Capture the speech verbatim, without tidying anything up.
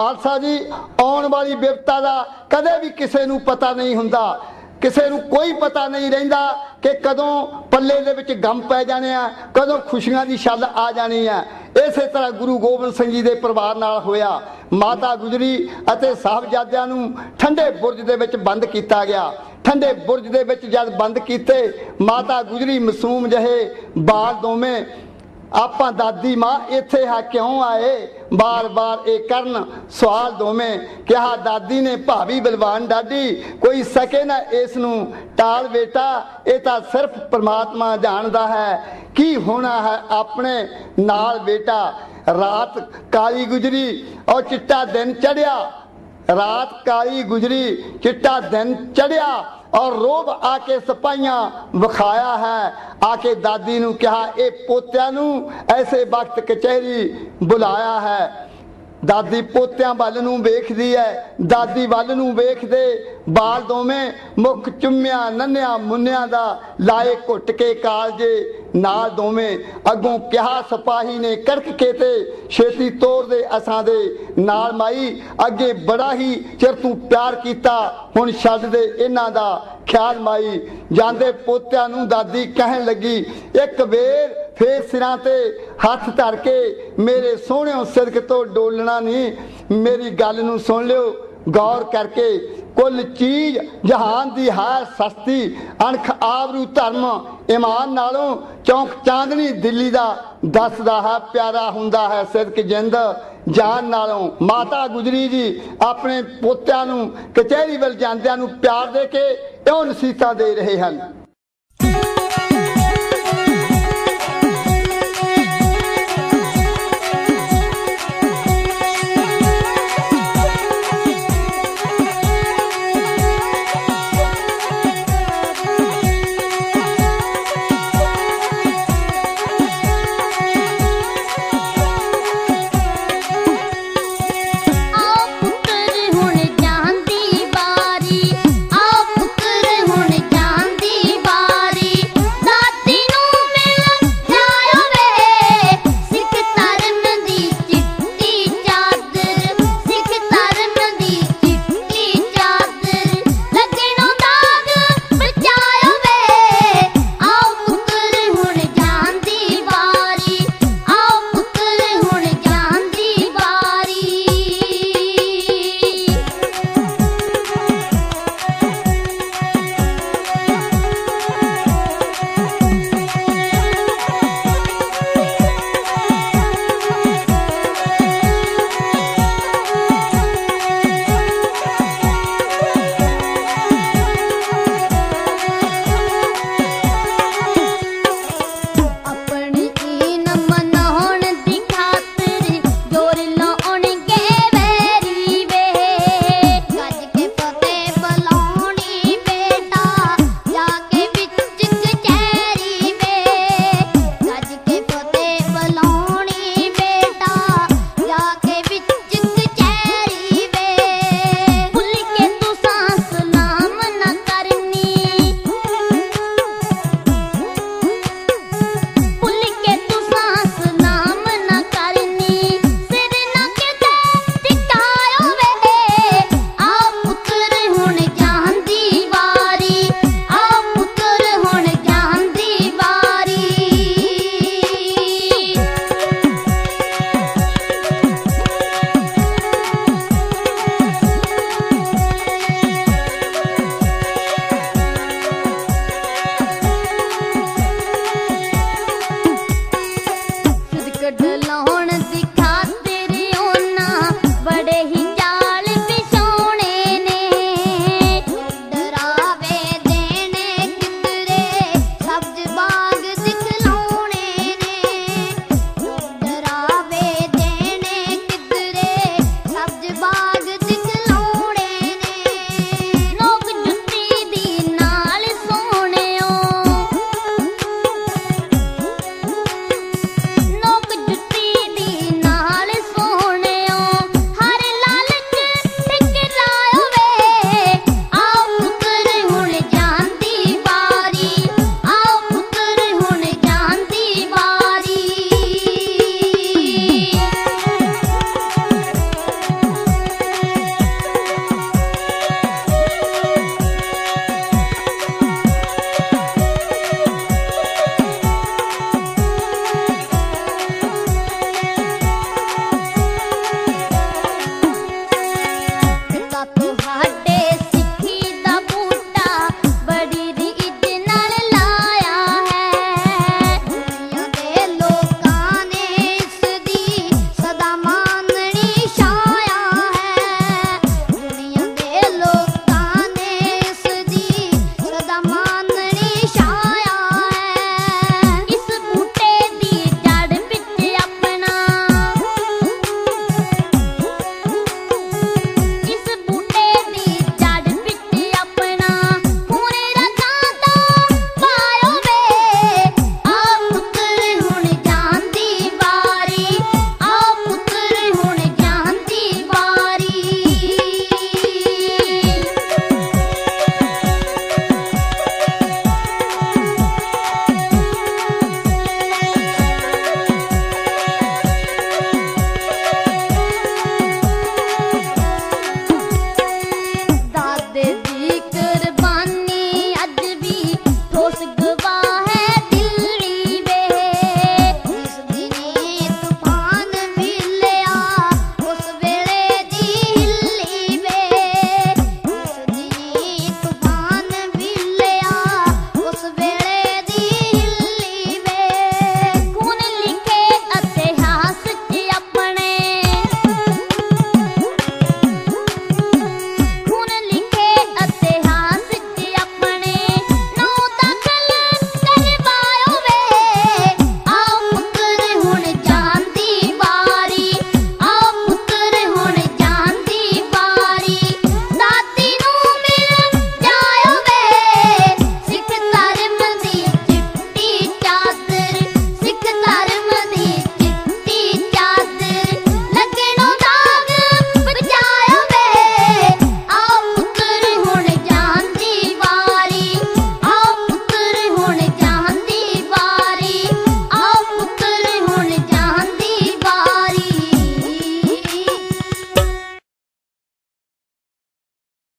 खालसा जी आने वाली विपता का कदे भी किसी नूं पता नहीं हुंदा, किसी नूं कोई पता नहीं रहिंदा कि कदों पल्ले दे विच गम पै जाने आ, कदों खुशियां दी छल आ जानी है। इसे तरह गुरु गोबिंद सिंह जी दे परिवार नाल होया। माता गुजरी अते साहबजादियां नूं ठंडे बुरज दे विच बंद कीता गया। ठंडे बुरज दे विच जद बंद कीते, माता गुजरी मासूम जहे बाल दोवें आपां दादी मां इत्थे है क्यों आए, बार बार ये करन सवाल दोवें। कहा दादी ने भावी बलवान डाडी कोई सके ना इस नूं टाल बेटा, ये तां सिर्फ परमात्मा जानदा है की होना है अपने नाल बेटा। रात काली गुजरी और चिट्टा दिन चढ़िया, रात काली गुजरी चिट्टा दिन चढ़िया और रोब आके सिपाहियां विखाया है। आके दादी नूं कहा ए पोत्या नूं ऐसे वक्त कचहरी बुलाया है। दादी पोत्यां वल नूं वेखदी है, दादी वल नूं वेखदे बाल दोवें मुख चुम्मिया नन्निया मुन्निया दा लाए घुट के कालजे नाल दोवें। अगों कहा सिपाही ने कड़क के ते छेती तोड़ दे असां दे नाल माई, अगे बड़ा ही चिर तूं प्यार कीता हुण छड्ड दे इन्हां दा ख्याल माई। जांदे पोत्यां नूं दादी कहन लगी एक वेर फिर सिरां ते हथ धर के मेरे सोहणिओ सिदक तो डोलना नहीं, मेरी गल नूं सुन लिओ गौर करके। कुल चीज जहान दी है सस्ती, अणख आवरू धर्म ईमान नालों चौंक चांदनी दिल्ली दा दसदा है प्यारा हुंदा है सिदक जिंद जान नालों। माता गुजरी जी अपने पोत्यां नूं कचहरी वल जांदियां नूं प्यार दे के इउं नसीहतां दे रहे हैं।